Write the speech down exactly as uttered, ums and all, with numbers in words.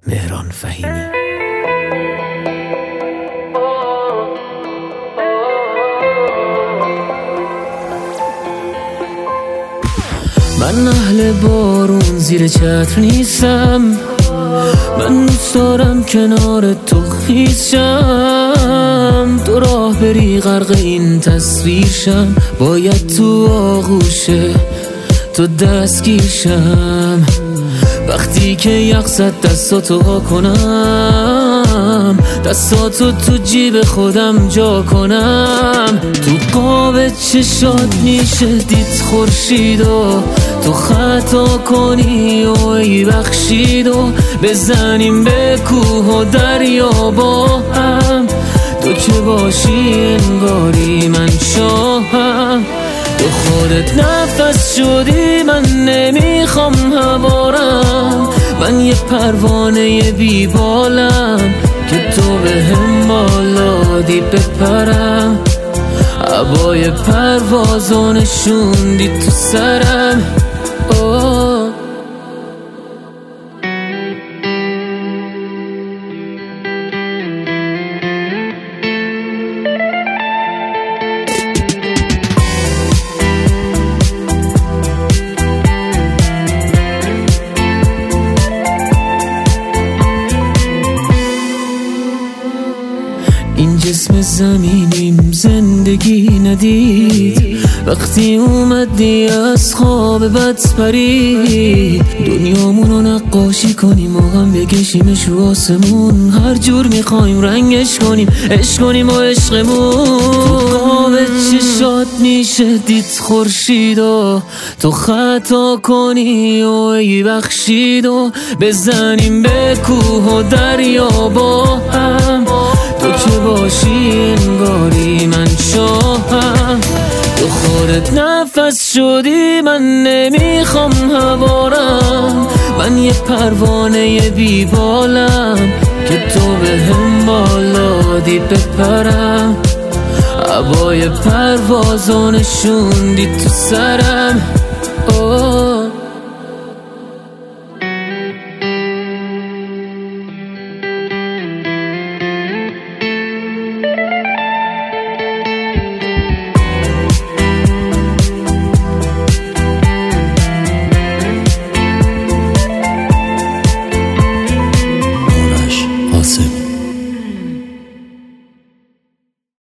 مهران فهیمی. من اهل بارون زیر چتر نیستم، من دوست دارم کنار تو خیس شم، تو راه بری غرق این تصویر شم، باید تو آغوش تو دستگیر شم. وقتی که یخ زد دستاتو ها کنم، دستاتو تو جیب خودم جا کنم، تو قاب چشات میشه دید خورشید و تو خطا کنی و ای بخشید و بزنیم به کوه و دریا با هم، تو که باشی انگاری من شاهم، تو خودت نفس شدی من نمیخوام هوارم، من یه پروانه بی بالم که تو به هم بالا دی بپرم، عبای پروازو نشوندی تو سرم. اوه این جسم زمینیم زندگی ندید، وقتی اومدی از خواب بد پرید، دنیامونو نقاشی کنیم و هم بکشیمش رو آسمون، هر جور میخوایم رنگش کنیم، عشق کنیم و عشقمون، تو قاب چشات میشه دید خورشید و تو خطا کنی و ای بخشید و بزنیم به کوه و دریا با هم، تو که باشی انگاری من شاهم، تو خودت نفس شدی من نمیخوام هوارم، من یه پروانه بی بالم که تو به هم بالا دی بپرم، عبای پروازو نشوندی تو سرم. اوه